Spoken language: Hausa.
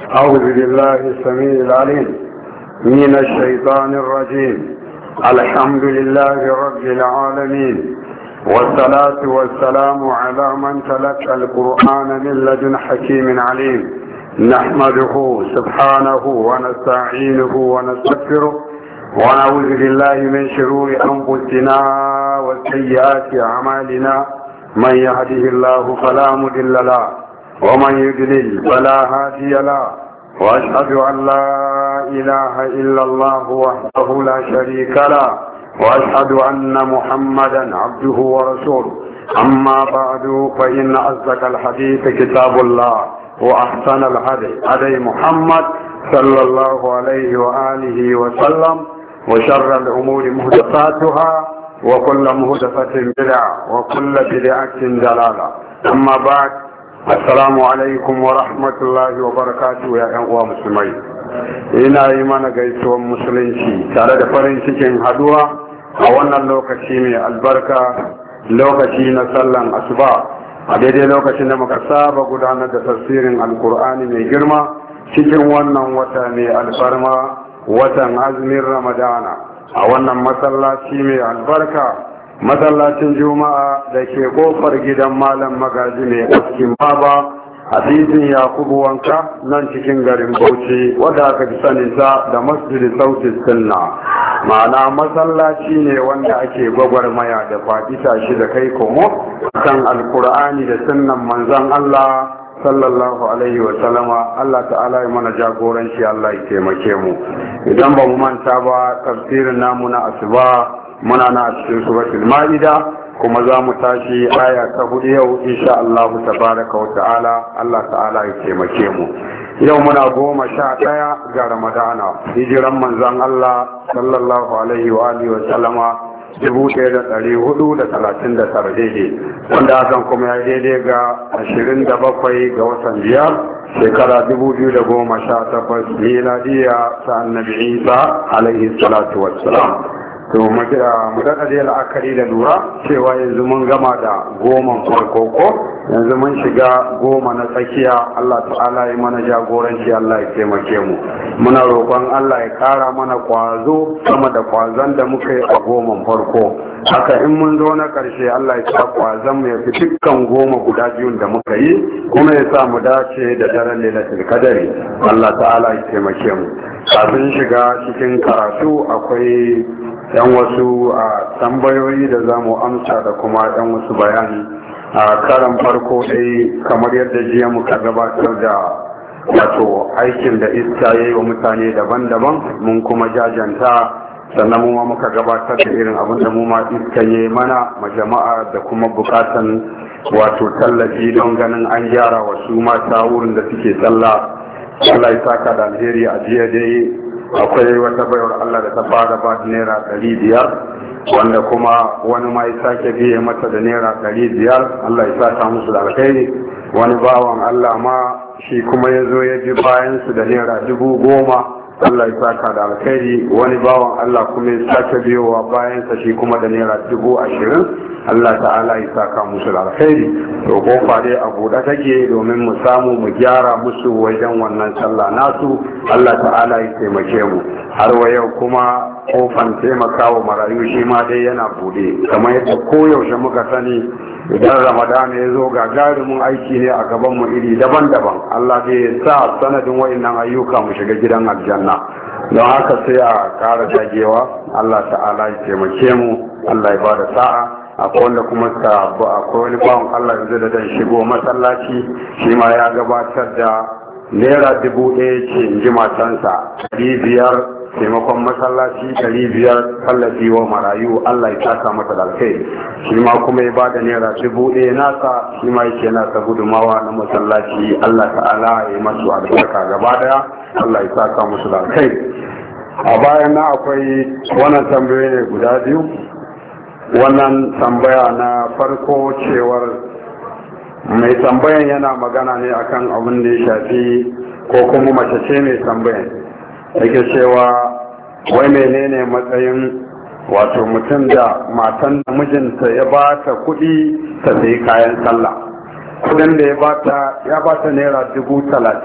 أعوذ بالله السميع العليم من الشيطان الرجيم. الحمد لله رب العالمين، والصلاة والسلام على من تلقى القرآن من لدن حكيم عليم. نحمده سبحانه ونستعينه ونستغفره ونعوذ بالله من شرور أنفسنا وسيئات أعمالنا. من يهده الله فلا مضل له ومن يضلل فلا هادي له، وأشهد أن لا إله إلا الله وحده لا شريك له، وأشهد أن محمدا عبده ورسوله. أما بعد، فإن أصدق الحديث كتاب الله، وأحسن الهدي هدي محمد صلى الله عليه وآله وسلم، وشر الأمور محدثاتها، وكل محدثة بدعة، وكل بدعة ضلالة. أما بعد، السلام عليكم ورحمة الله وبركاته يا أخوة مسلمين. ina yi mana gaisuwan musulunci tare da farin cikin haduwa a wannan lokaci mai albarka, lokaci na sallan asuba, a daidai lokacin da muka saba gudanar da tafsirin alkur'ani mai girma cikin wannan wata mai alfarma, watan azumin ramadana, a wannan masallaci mai albarka, masallacin juma'a da ke kofar gidan malam magaji mai askin baba hadisin yakubu wanka nan cikin garin bauchi, wadda aka fi saninsa da masjidi sauti sunna. Ma'ana masallaci ne wanda ake gwagwarmaya da faɗi tashi da kai komo kan alkur'ani da sunnan manzon Allah sallallahu alaihi wa sallama. Allah ta'ala ya mana jagoranci, Allah ya taimake mu. Idan ba mu manta ba, tafsirin namu na asuba muna na cikin suratul ma'ida, kuma za mu tashi aya ta 4 yau insha Allah tabaraka wa ta'ala. Allah ta'ala ya taimake mu. Yau muna 11 ga Ramadana, hijiran manzon Allah sallallahu alaihi wa alihi wa sallama 1439 daidai, wanda hakan kuma ya daidai ga 27 ga watan biyar shekara 2018 miladiya ta annabi Isa alaihi salatu wassalam. to mu daɗa da la'akari da lura cewa yanzu mun gama da 10 farko ko yanzu mun shiga 10 na tsakiya. Allah ta'ala ya mana jagoranci, Allah ya taimake mu. Muna roƙon Allah ya ƙara mana ƙwazo sama da ƙwazon da muka yi a 10 farko. Haka in mun zo na ƙarshe, Allah ya sa ƙwazon mu ya fi dukkan 10 guda biyun da muka yi, kuma ya sa mu dace da daren lailatul qadari. Allah ta'ala ya taimake mu. Kafin shiga cikin karatu, akwai yan wasu tambayoyi da za mu amsa da kuma yan wasu bayani. A karan farko dai, kamar yadda jiya muka gabatar da wato aikin da iska ya yi wa mutane daban-daban, mun kuma jajanta, sannan mu ma muka gabatar da irin abin da mu ma iska ya yi mana ma jama'a da kuma bukatan wato tallafi don ganin an gyara wasu mata wurin da suke tsalla. Allah ya saka da alheri. A jiya dai akwai wata bayar Allah da ta fara ba da naira 500, wanda kuma wani ma ya sake biye mata da naira 500. Allah ya saka musu da alheri. Wani bawan Allah ma shi kuma ya zo ya ji bayansu da naira 10,000. Allah ya saka da alheri. Wani bawan Allah kuma ya sake biyowa bayansa shi kuma da naira 20,000. Allah ta'ala ya saka musu da alheri. To kofa dai a buɗe take domin mu samu mu gyara musu wajen wannan sallah nasu. Allah ta'ala ya taimake mu. Har wa yau kuma kofan taimakawa marayu shi ma dai yana buɗe, kamar yadda koyaushe muka sani idan Ramadana ya zo gagarumin aiki ne a gaban mu iri daban-daban. Allah dai ya sa sanadin wa'annan ayyuka mu shiga gidan aljanna. Don haka sai a ƙara dagewa. Allah ta'ala ya taimake mu. Allah ya bada sa'a. Akwai wanda kuma akwai wani bawan Allah yanzu da dan shigo masallaci, shi ma ya gabatar da naira 1,000 ce in ji matansa, 500 taimakon masallaci, 500 tallafi wa marayu. Allah ya saka mata da alkai. Shi ma kuma ya bada naira 1,000 nasa, shi ma yake nasa gudumawa na masallaci. Allah ta'ala ya masu albarka gaba daya. Allah ya saka musu da alkai. A bayan na akwai wannan tambayoyi ne guda biyu. Wannan tambaya na farko cewar mai tambayan yana magana ne akan abin da ya shafi, ko kuma mace ce mai tambayan yake cewa wai menene matsayin wato mutum da matan da mijinta ya ba ta kuɗi ta sayi kayan sallah, kudin da ya bata naira 30,000